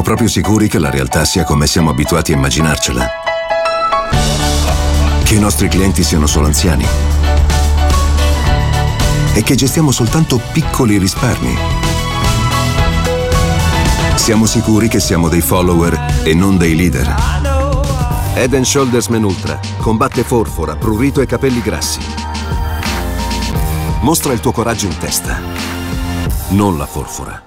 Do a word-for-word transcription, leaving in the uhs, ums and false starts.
proprio sicuri che la realtà sia come siamo abituati a immaginarcela? Che i nostri clienti siano solo anziani? E che gestiamo soltanto piccoli risparmi? Siamo sicuri che siamo dei follower e non dei leader? Head and Shoulders Men Ultra combatte forfora, prurito e capelli grassi. Mostra il tuo coraggio in testa, non la forfora.